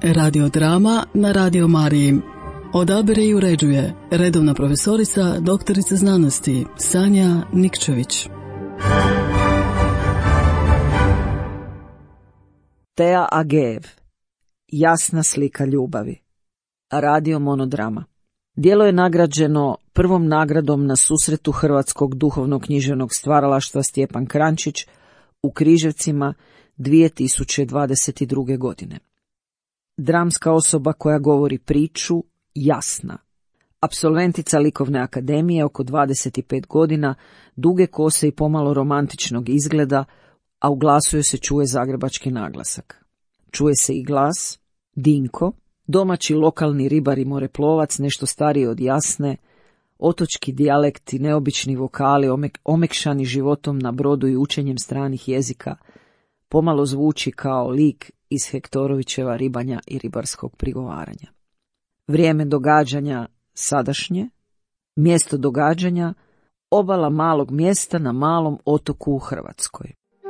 Radiodrama na Radio Mariji. Odabire i uređuje redovna profesorica, doktorica znanosti Sanja Nikčević. Tea Ageev. Jasna slika ljubavi. Radio monodrama. Djelo je nagrađeno prvom nagradom na susretu Hrvatskog duhovnog književnog stvaralaštva Stjepan Krančić u Križevcima 2022. godine. Dramska osoba koja govori priču, Jasna. Apsolventica likovne akademije, oko 25 godina, duge kose i pomalo romantičnog izgleda, a u glasu joj se čuje zagrebački naglasak. Čuje se i glas, Dinko, domaći lokalni ribar i moreplovac, nešto stariji od Jasne, otočki dijalekti, neobični vokali, omekšani životom na brodu i učenjem stranih jezika, pomalo zvuči kao lik iz Hektorovićeva Ribanja i ribarskog prigovaranja. Vrijeme događanja sadašnje, mjesto događanja obala malog mjesta na malom otoku u Hrvatskoj.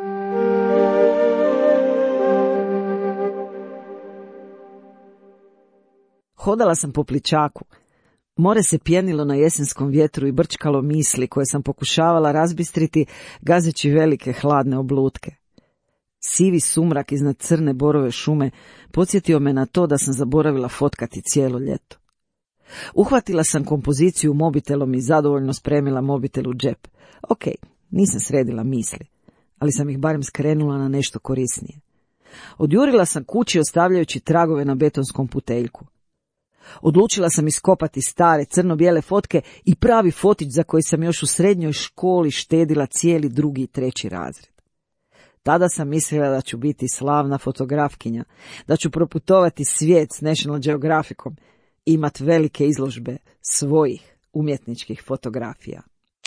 Hodala sam po pličaku. More se pjenilo na jesenskom vjetru i brčkalo misli koje sam pokušavala razbistriti gazeći velike hladne oblutke. Sivi sumrak iznad crne borove šume podsjetio me na to da sam zaboravila fotkati cijelo ljeto. Uhvatila sam kompoziciju mobitelom i zadovoljno spremila mobitel u džep. Ok, nisam sredila misli, ali sam ih barem skrenula na nešto korisnije. Odjurila sam kući ostavljajući tragove na betonskom puteljku. Odlučila sam iskopati stare crno-bijele fotke i pravi fotić za koji sam još u srednjoj školi štedila cijeli 2. i 3. razred. Tada sam mislila da ću biti slavna fotografkinja, da ću proputovati svijet s National Geographicom i imat velike izložbe svojih umjetničkih fotografija.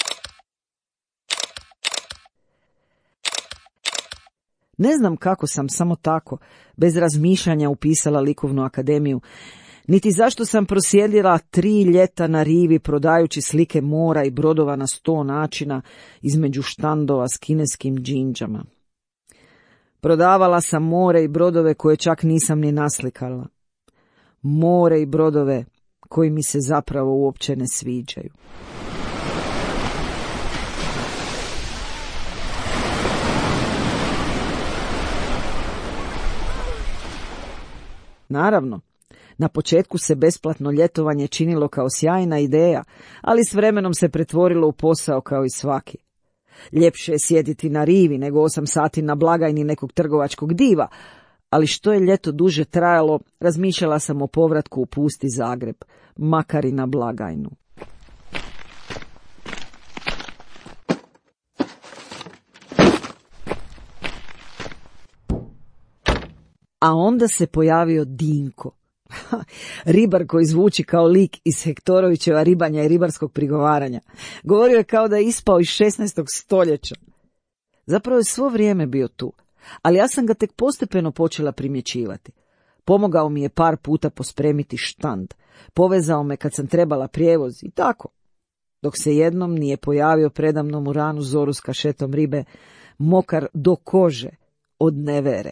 Ne znam kako sam samo tako, bez razmišljanja upisala likovnu akademiju, niti zašto sam prosjedila 3 ljeta na rivi prodajući slike mora i brodova na 100 načina između štandova s kineskim džinđama. Prodavala sam more i brodove koje čak nisam ni naslikala. More i brodove koji mi se zapravo uopće ne sviđaju. Naravno, na početku se besplatno ljetovanje činilo kao sjajna ideja, ali s vremenom se pretvorilo u posao kao i svaki. Ljepše je sjediti na rivi nego 8 sati na blagajni nekog trgovačkog diva, ali što je ljeto duže trajalo, razmišljala sam o povratku u pusti Zagreb, makar i na blagajnu. A onda se pojavio Dinko. Ribar koji zvuči kao lik iz Hektorovićeva Ribanja i ribarskog prigovaranja. Govorio je kao da je ispao iz 16. stoljeća. Zapravo je svo vrijeme bio tu, ali ja sam ga tek postepeno počela primjećivati. Pomogao mi je par puta pospremiti štand, povezao me kad sam trebala prijevoz i tako. Dok se jednom nije pojavio predamnom u ranu zoru s kašetom ribe, mokar do kože od nevere.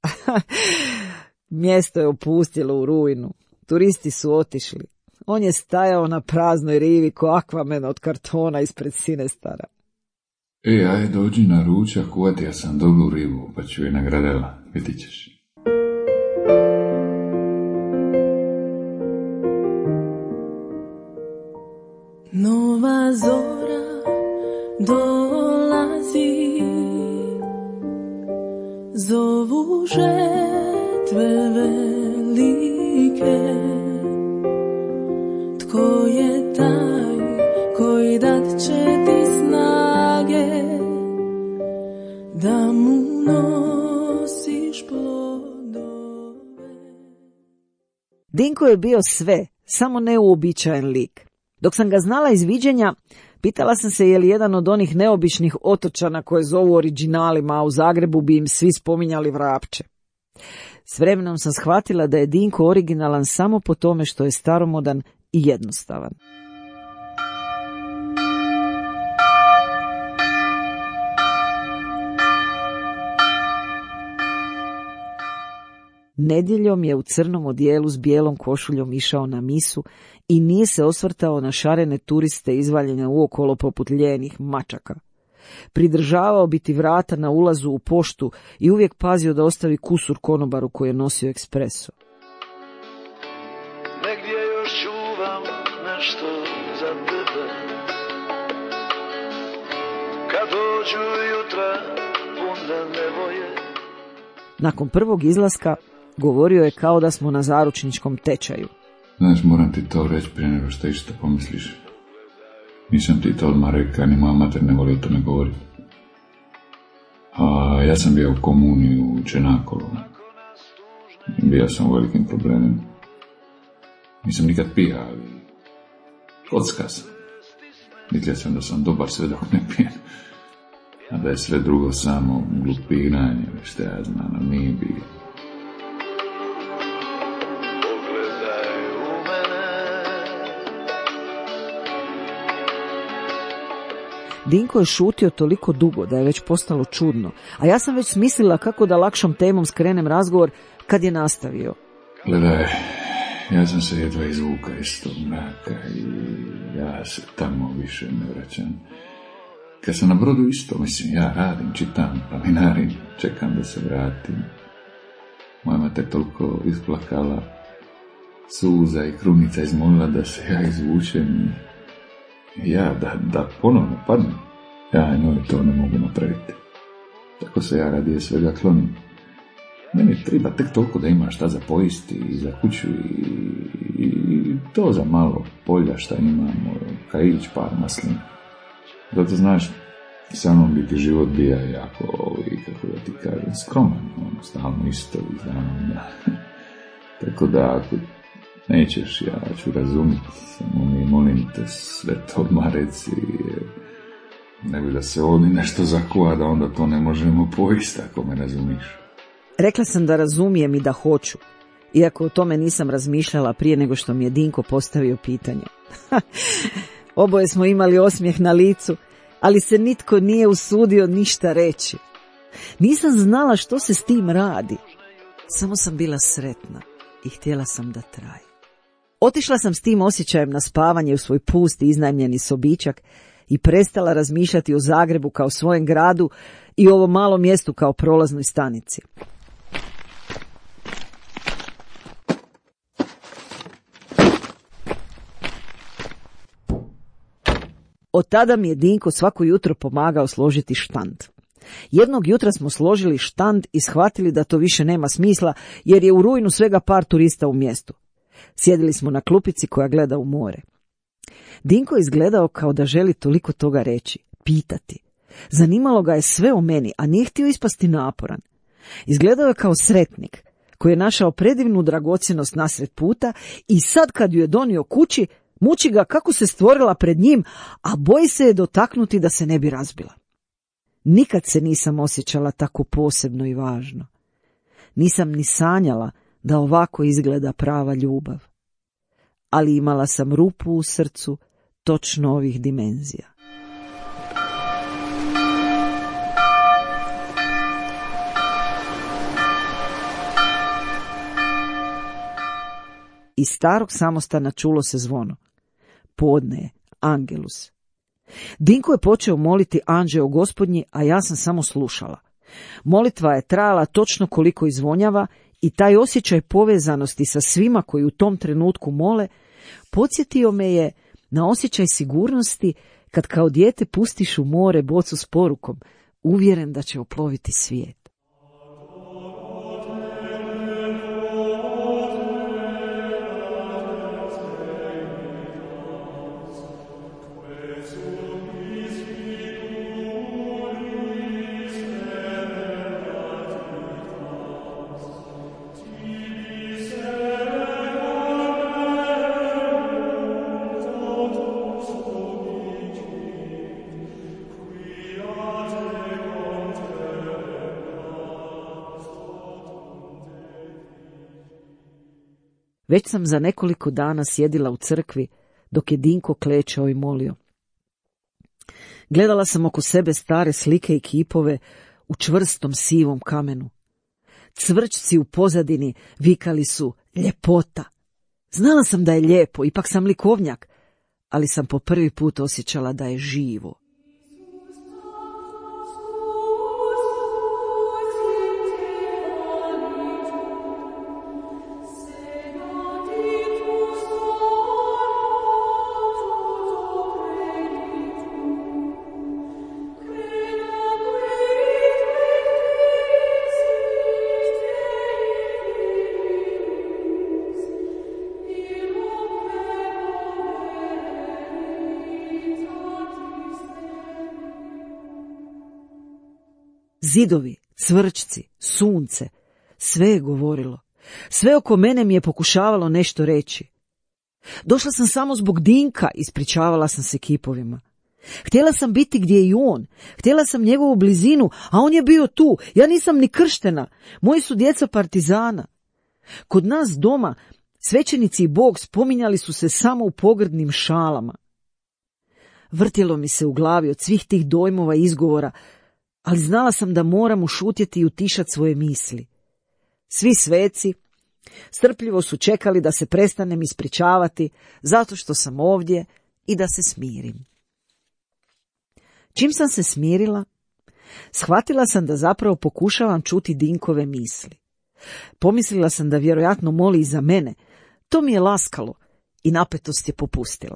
Mjesto je opustilo u rujnu. Turisti su otišli. On je stajao na praznoj rivi ko Akvamen od kartona ispred Sinestara. Aj dođi na ručak, uvatio sam dobru ribu, pa ću je nagradila, vidit ćeš. Nova zora dolazi, zovu žetve velike. Tko je taj koji dat će ti snage da mu nosiš plodove? Dinko je bio sve, samo neuobičajen lik. Dok sam ga znala iz viđenja, pitala sam se je li jedan od onih neobičnih otočana koje zovu oriđinalima, a u Zagrebu bi im svi spominjali Vrapče. S vremenom sam shvatila da je Dinko originalan samo po tome što je staromodan i jednostavan. Nedjeljom je u crnom odijelu s bijelom košuljom išao na misu i nije se osvrtao na šarene turiste izvaljene uokolo poput ljenih mačaka. Pridržavao bi ti vrata na ulazu u poštu i uvijek pazio da ostavi kusur konobaru koji je nosio ekspreso. Negdje još čuvam nešto za tebe, kad dođu jutra puna nevoje. Nakon prvog izlaska govorio je kao da smo na zaručničkom tečaju. Znaš, moram ti to reći prije nego što išta pomisliš. Nisam ti to odmah rekao, ni moja mater ne voli o tome govoriti. Ja sam bio u komuniji u Čenakolu. Bio sam u velikim problemima. Nisam nikad pija, ali kocka sam. Mislio sam da sam dobar sve dok ne pijem. A da je sve drugo samo glupiranje, što ja znam, a nije bilo. Dinko je šutio toliko dugo da je već postalo čudno, a ja sam već smislila kako da lakšom temom skrenem razgovor kad je nastavio. Gledaj, ja sam se jedva izvuka iz tog mraka i ja se tamo više ne vraćam. Kad sam na brodu isto, mislim, ja radim, čitam, planinarim, čekam da se vratim. Moja mate toliko isplakala, suza i krunica izmolila da se ja izvučem. Ja, da ponovno padnem. Ja njoj to ne mogu napraviti. Tako se ja radije svega klonim. Meni treba tek toliko da ima šta za pojesti i za kuću i to za malo polja šta imamo, kaić, par maslina. Zato znaš, sa mnom bi ti život bio jako, kako da ti kažem, skroman, stalno isto iz dana u dan. Tako da, ako nećeš, ja ću razumjeti, samo mi molim te sve to odmah reci, ne bi da se ovdje nešto zakuva, da onda to ne možemo pojesti, ako me razumiješ. Rekla sam da razumijem i da hoću, iako o tome nisam razmišljala prije nego što mi je Dinko postavio pitanje. Oboje smo imali osmijeh na licu, ali se nitko nije usudio ništa reći. Nisam znala što se s tim radi. Samo sam bila sretna i htjela sam da traje. Otišla sam s tim osjećajem na spavanje u svoj pusti iznajmljeni sobičak i prestala razmišljati o Zagrebu kao svojem gradu i o ovom malom mjestu kao prolaznoj stanici. Od tada mi je Dinko svako jutro pomagao složiti štand. Jednog jutra smo složili štand i shvatili da to više nema smisla, jer je u rujnu svega par turista u mjestu. Sjedili smo na klupici koja gleda u more. Dinko je izgledao kao da želi toliko toga reći, pitati. Zanimalo ga je sve o meni, a nije htio ispasti naporan. Izgledao je kao sretnik, koji je našao predivnu dragocjenost nasred puta i sad kad ju je donio kući, muči ga kako se stvorila pred njim, a boji se je dotaknuti da se ne bi razbila. Nikad se nisam osjećala tako posebno i važno. Nisam ni sanjala da ovako izgleda prava ljubav. Ali imala sam rupu u srcu točno ovih dimenzija. Iz starog samostana čulo se zvono. Podne je, Angelus. Dinko je počeo moliti Anđeo Gospodnji, a ja sam samo slušala. Molitva je trajala točno koliko izvonjava i taj osjećaj povezanosti sa svima koji u tom trenutku mole podsjetio me je na osjećaj sigurnosti kad kao dijete pustiš u more bocu s porukom, uvjeren da će oploviti svijet. Već sam za nekoliko dana sjedila u crkvi dok je Dinko klečao i molio. Gledala sam oko sebe stare slike i kipove u čvrstom sivom kamenu. Cvrčci u pozadini vikali su ljepota. Znala sam da je lijepo, ipak sam likovnjak, ali sam po prvi put osjećala da je živo. Zidovi, cvrčci, sunce, sve je govorilo. Sve oko mene mi je pokušavalo nešto reći. Došla sam samo zbog Dinka, ispričavala sam se kipovima. Htjela sam biti gdje je i on. Htjela sam njegovu blizinu, a on je bio tu. Ja nisam ni krštena. Moji su djeca partizana. Kod nas doma svećenici i Bog spominjali su se samo u pogrdnim šalama. Vrtjelo mi se u glavi od svih tih dojmova i izgovora, ali znala sam da moram ušutjeti i utišati svoje misli. Svi sveci strpljivo su čekali da se prestanem ispričavati zato što sam ovdje i da se smirim. Čim sam se smirila, shvatila sam da zapravo pokušavam čuti Dinkove misli. Pomislila sam da vjerojatno moli i za mene. To mi je laskalo i napetost je popustila.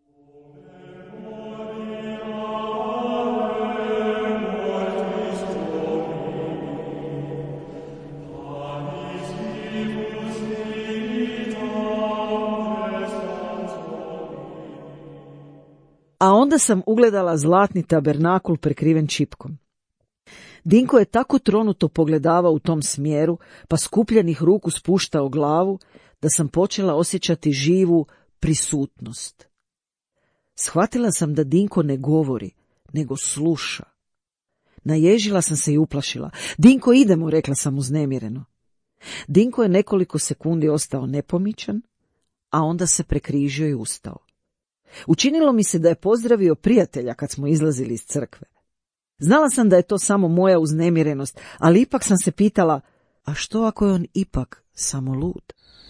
A onda sam ugledala zlatni tabernakul prekriven čipkom. Dinko je tako tronuto pogledavao u tom smjeru, pa skupljenih ruku spuštao glavu, da sam počela osjećati živu prisutnost. Shvatila sam da Dinko ne govori, nego sluša. Naježila sam se i uplašila. Dinko, idemo, rekla sam uznemireno. Dinko je nekoliko sekundi ostao nepomičan, a onda se prekrižio i ustao. Učinilo mi se da je pozdravio prijatelja kad smo izlazili iz crkve. Znala sam da je to samo moja uznemirenost, ali ipak sam se pitala, a što ako je on ipak samo lud?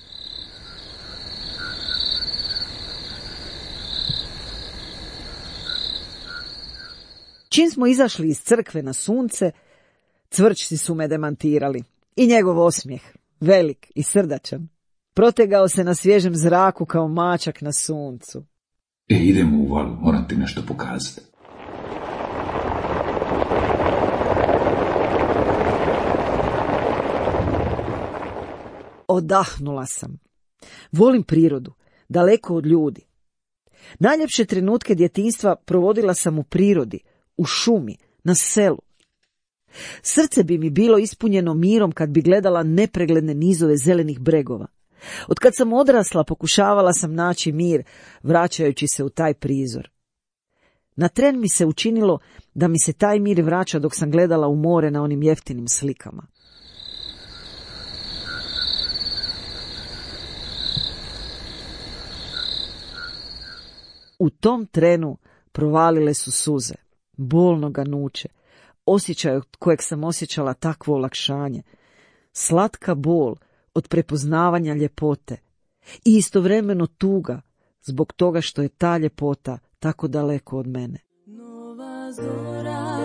Čim smo izašli iz crkve na sunce, cvrčci su me demantirali. I njegov osmijeh, velik i srdačan, protegao se na svježem zraku kao mačak na suncu. Idemo u val, moram ti nešto pokazati. Odahnula sam. Volim prirodu, daleko od ljudi. Najljepše trenutke djetinjstva provodila sam u prirodi, u šumi, na selu. Srce bi mi bilo ispunjeno mirom kad bi gledala nepregledne nizove zelenih bregova. Od kad sam odrasla pokušavala sam naći mir, vraćajući se u taj prizor. Na tren mi se učinilo da mi se taj mir vraća dok sam gledala u more na onim jeftinim slikama. U tom trenu provalile su suze, bolno ganuće, osjećaj od kojeg sam osjećala takvo olakšanje, slatka bol od prepoznavanja ljepote i istovremeno tuga zbog toga što je ta ljepota tako daleko od mene. Nova zora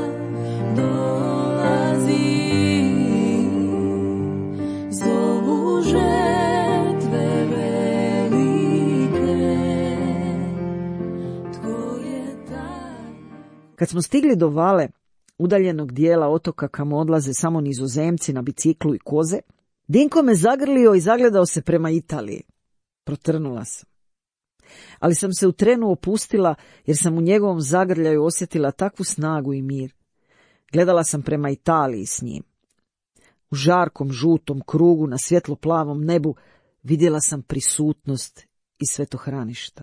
dolazi, zovu žetve velike, tko je taj? Kad smo stigli do vale, udaljenog dijela otoka kamo odlaze samo Nizozemci na biciklu i koze, Dinko me zagrlio i zagledao se prema Italiji. Protrnula sam. Ali sam se u trenu opustila jer sam u njegovom zagrljaju osjetila takvu snagu i mir. Gledala sam prema Italiji s njim. U žarkom žutom krugu na svjetlo plavom nebu vidjela sam prisutnost i svetohraništa.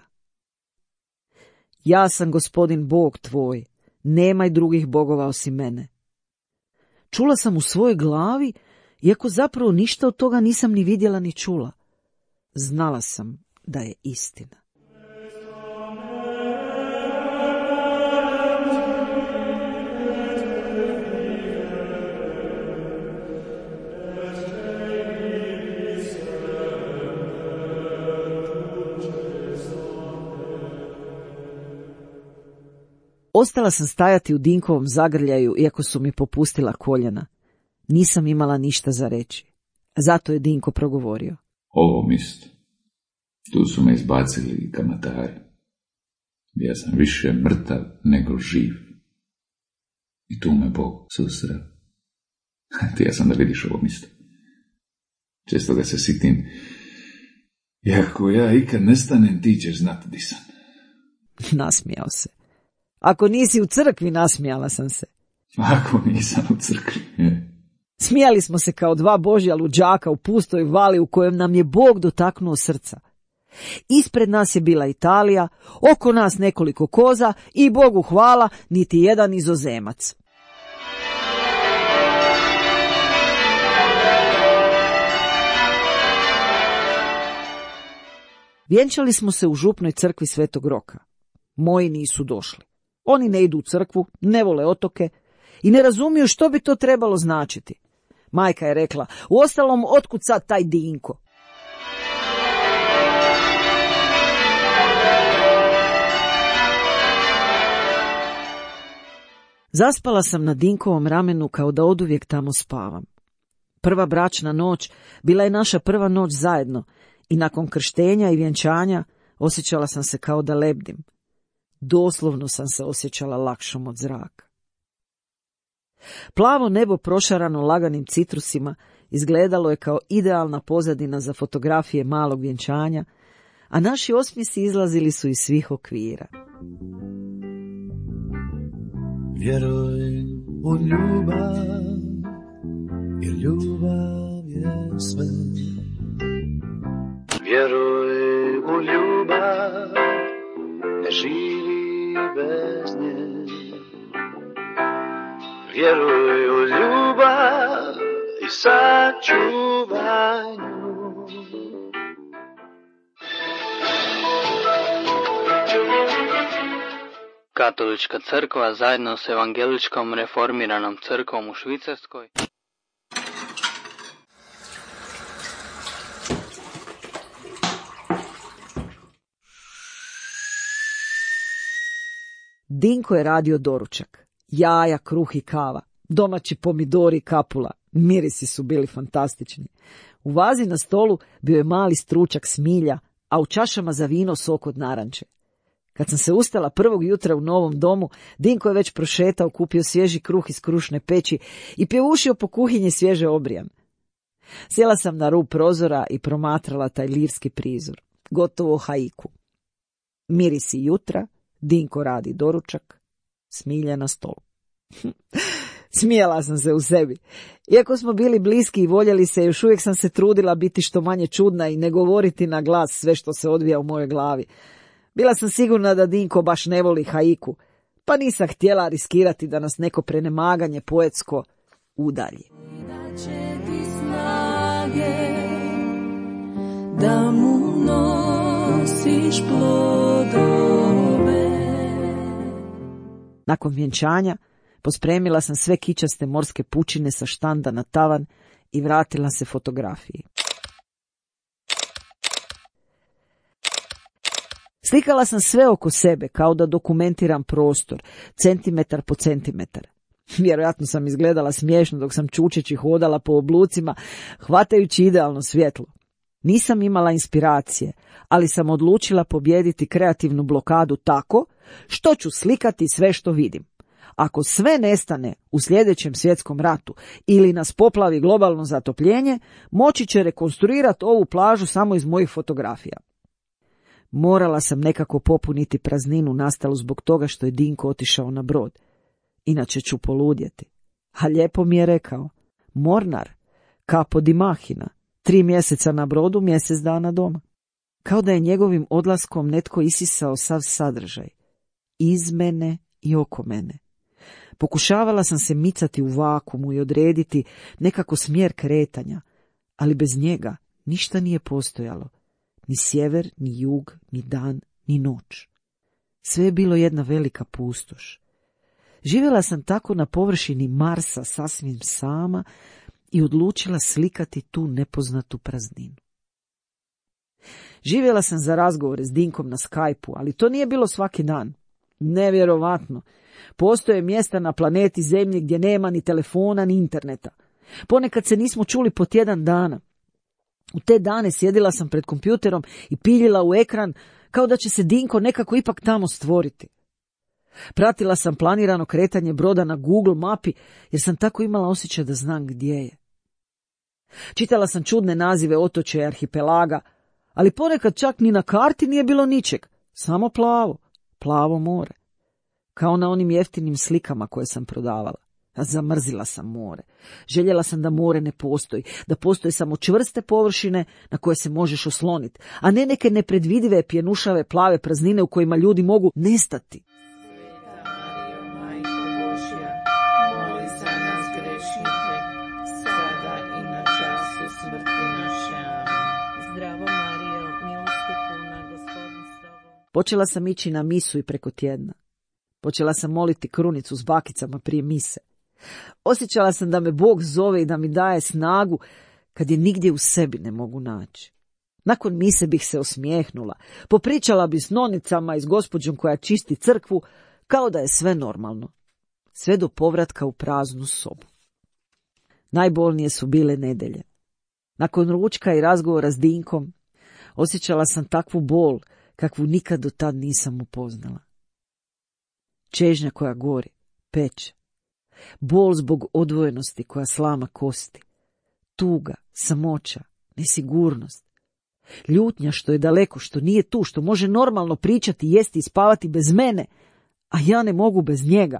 Ja sam Gospodin Bog tvoj, nemaj drugih bogova osim mene. Čula sam u svojoj glavi, iako zapravo ništa od toga nisam ni vidjela ni čula. Znala sam da je istina. Ostala sam stajati u Dinkovom zagrljaju, iako su mi popustila koljena. Nisam imala ništa za reći. Zato je Dinko progovorio. Ovo isto. Tu su me izbacili kamatari. Ja sam više mrtav nego živ. I tu me Bog susreo. Htio sam da vidiš ovo isto. Često ga se sitim. I ako ja ikad nestanem, ti ćeš znati di sam. Nasmijao se. Ako nisi u crkvi, nasmijala sam se. Ako nisam u crkvi, je. Smijali smo se kao dva božja luđaka u pustoj vali u kojem nam je Bog dotaknuo srca. Ispred nas je bila Italija, oko nas nekoliko koza i Bogu hvala niti jedan Nizozemac. Vjenčali smo se u župnoj crkvi Svetog Roka. Moji nisu došli. Oni ne idu u crkvu, ne vole otoke i ne razumiju što bi to trebalo značiti. Majka je rekla, uostalom, otkud sad taj Dinko? Zaspala sam na Dinkovom ramenu kao da oduvijek tamo spavam. Prva bračna noć bila je naša prva noć zajedno i nakon krštenja i vjenčanja osjećala sam se kao da lebdim. Doslovno sam se osjećala lakšom od zraka. Plavo nebo prošarano laganim citrusima izgledalo je kao idealna pozadina za fotografije malog vjenčanja, a naši osmijesi izlazili su iz svih okvira. Vjeruj u ljubav, jer ljubav je sve. Vjeruj u ljubav, ne živi bez nje. Vjeruj u ljubav i sačuvaj nju. Katolička crkva zajedno s Evangeličkom reformiranom crkvom u Švicarskoj Dinko je radio doručak. Jaja, kruh i kava, domaći pomidori i kapula. Mirisi su bili fantastični. U vazi na stolu bio je mali stručak smilja, a u čašama za vino sok od naranče. Kad sam se ustala prvog jutra u novom domu, Dinko je već prošetao, kupio svježi kruh iz krušne peći i pjevušio po kuhinji svježe obrijan. Sjela sam na rub prozora i promatrala taj lirski prizor. Gotovo haiku. Mirisi jutra, Dinko radi doručak, smilje na stolu. Smijala sam se u sebi. Iako smo bili bliski i voljeli se, još uvijek sam se trudila biti što manje čudna i ne govoriti na glas sve što se odvija u mojoj glavi. Bila sam sigurna da Dinko baš ne voli haiku, pa nisam htjela riskirati da nas neko prenemaganje poetsko udalji. Da će ti snage, da mu nosiš plodove. Nakon vjenčanja pospremila sam sve kičaste morske pučine sa štanda na tavan i vratila se fotografiji. Slikala sam sve oko sebe, kao da dokumentiram prostor, centimetar po centimetar. Vjerojatno sam izgledala smiješno dok sam čučeći hodala po oblucima, hvatajući idealno svjetlo. Nisam imala inspiracije, ali sam odlučila pobijediti kreativnu blokadu tako što ću slikati sve što vidim. Ako sve nestane u sljedećem svjetskom ratu ili nas poplavi globalno zatopljenje, moći će rekonstruirati ovu plažu samo iz mojih fotografija. Morala sam nekako popuniti prazninu nastalu zbog toga što je Dinko otišao na brod. Inače ću poludjeti. A lijepo mi je rekao, Mornar, capo di mahina, 3 mjeseca na brodu, mjesec dana doma. Kao da je njegovim odlaskom netko isisao sav sadržaj. Iz mene i oko mene. Pokušavala sam se micati u vakumu i odrediti nekako smjer kretanja, ali bez njega ništa nije postojalo. Ni sjever, ni jug, ni dan, ni noć. Sve je bilo jedna velika pustoš. Živjela sam tako na površini Marsa sasvim sama i odlučila slikati tu nepoznatu prazninu. Živjela sam za razgovore s Dinkom na Skype-u, ali to nije bilo svaki dan. Nevjerovatno. Postoje mjesta na planeti Zemlji gdje nema ni telefona ni interneta. Ponekad se nismo čuli po tjedan dana. U te dane sjedila sam pred kompjuterom i piljila u ekran kao da će se Dinko nekako ipak tamo stvoriti. Pratila sam planirano kretanje broda na Google mapi jer sam tako imala osjećaj da znam gdje je. Čitala sam čudne nazive otočja i arhipelaga, ali ponekad čak ni na karti nije bilo ničeg, samo plavo more. Kao na onim jeftinim slikama koje sam prodavala. Zamrzila sam more. Željela sam da more ne postoji, da postoje samo čvrste površine na koje se možeš osloniti, a ne neke nepredvidive, pjenušave, plave praznine u kojima ljudi mogu nestati. Počela sam ići na misu i preko tjedna. Počela sam moliti krunicu s bakicama prije mise. Osjećala sam da me Bog zove i da mi daje snagu kad je nigdje u sebi ne mogu naći. Nakon mise bih se osmijehnula, popričala bi s nonicama i s gospođom koja čisti crkvu, kao da je sve normalno. Sve do povratka u praznu sobu. Najbolnije su bile nedjelje. Nakon ručka i razgovora s Dinkom, osjećala sam takvu bol kakvu nikad do tad nisam upoznala. Čežnja koja gori, peče. Bol zbog odvojenosti koja slama kosti. Tuga, samoća, nesigurnost. Ljutnja što je daleko, što nije tu, što može normalno pričati, jesti i spavati bez mene, a ja ne mogu bez njega.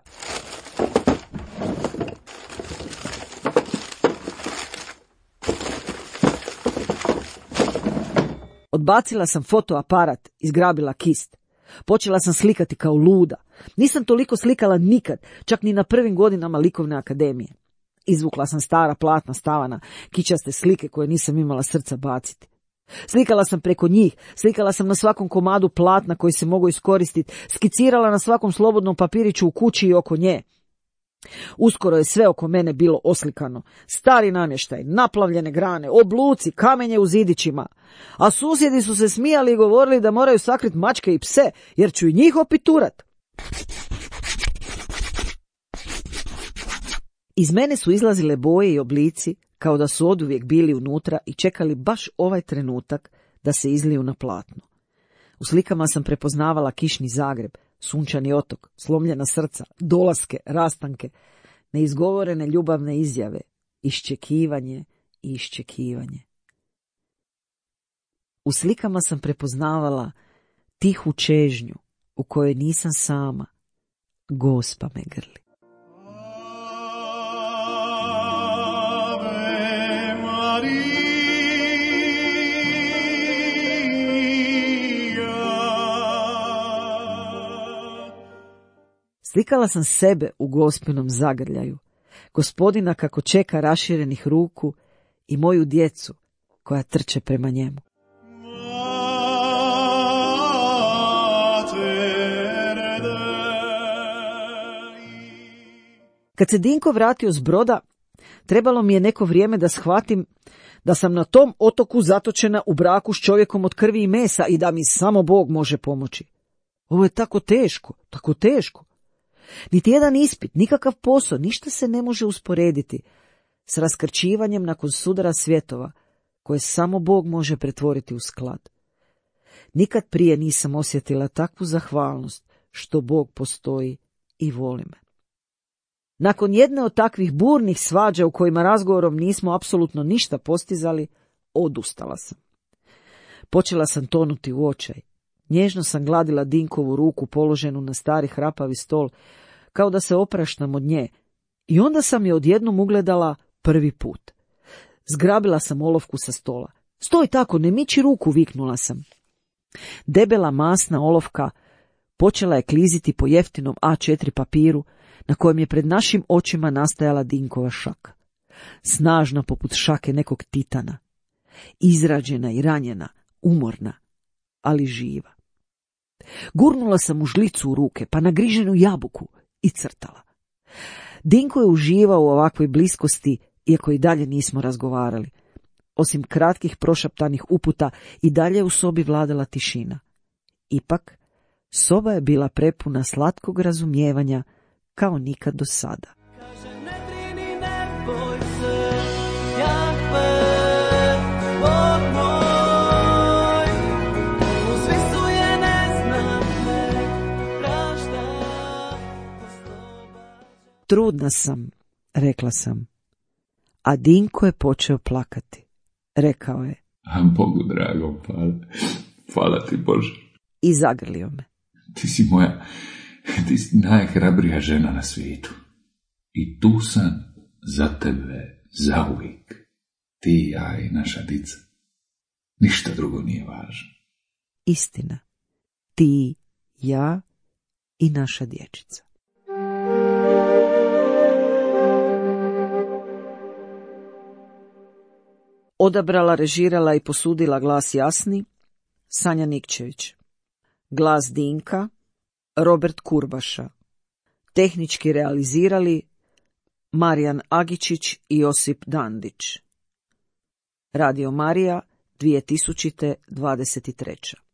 Odbacila sam fotoaparat i zgrabila kist. Počela sam slikati kao luda. Nisam toliko slikala nikad, čak ni na prvim godinama likovne akademije. Izvukla sam stara platna stavana, kičaste slike koje nisam imala srca baciti. Slikala sam preko njih, slikala sam na svakom komadu platna koji se mogu iskoristiti, skicirala na svakom slobodnom papiriću u kući i oko nje. Uskoro je sve oko mene bilo oslikano. Stari namještaj, naplavljene grane, obluci, kamenje u zidićima. A susjedi su se smijali i govorili da moraju sakriti mačke i pse, jer ću i njih opiturat. Iz mene su izlazile boje i oblici, kao da su oduvijek bili unutra i čekali baš ovaj trenutak da se izliju na platno. U slikama sam prepoznavala kišni Zagreb, sunčani otok, slomljena srca, dolaske, rastanke, neizgovorene ljubavne izjave, iščekivanje i iščekivanje. U slikama sam prepoznavala tihu čežnju u kojoj nisam sama, Gospa me grli. Slikala sam sebe u Gospinom zagrljaju, Gospodina kako čeka raširenih ruku i moju djecu koja trče prema njemu. Kad se Dinko vratio s broda, trebalo mi je neko vrijeme da shvatim da sam na tom otoku zatočena u braku s čovjekom od krvi i mesa i da mi samo Bog može pomoći. Ovo je tako teško, tako teško. Niti jedan ispit, nikakav posao, ništa se ne može usporediti s raskrčivanjem nakon sudara svjetova, koje samo Bog može pretvoriti u sklad. Nikad prije nisam osjetila takvu zahvalnost što Bog postoji i voli me. Nakon jedne od takvih burnih svađa u kojima razgovorom nismo apsolutno ništa postizali, odustala sam. Počela sam tonuti u očaj. Nježno sam gladila Dinkovu ruku položenu na stari hrapavi stol, kao da se opraštam od nje, i onda sam je odjednom ugledala prvi put. Zgrabila sam olovku sa stola. Stoj tako, ne miči ruku, viknula sam. Debela masna olovka počela je kliziti po jeftinom A4 papiru, na kojem je pred našim očima nastajala Dinkova šaka. Snažna poput šake nekog titana. Izrađena i ranjena, umorna, ali živa. Gurnula sam mu žlicu u ruke, pa nagriženu jabuku i crtala. Dinko je uživao u ovakvoj bliskosti, iako i dalje nismo razgovarali. Osim kratkih prošaptanih uputa, i dalje u sobi vladala tišina. Ipak, Soba je bila prepuna slatkog razumijevanja kao nikad do sada. Kaže ne brini, ne boj se, Jahve, Bog moj, uzvi su je ne znam, nek prašta, oslobađa. Trudna sam, rekla sam, a Dinko je počeo plakati. Rekao je A Bogu drago, hvala ti Bože. i zagrlio me. Ti si najhrabrija žena na svijetu. I tu sam za tebe zauvijek. Ti, ja i naša dica. Ništa drugo nije važno. Istina, ti, ja i naša dječica. Odabrala, režirala i posudila glas jasni Sanja Nikčević. Glas Dinka Robert Kurbaša. Tehnički realizirali Marijan Agičić i Josip Dandić. Radio Marija 2023.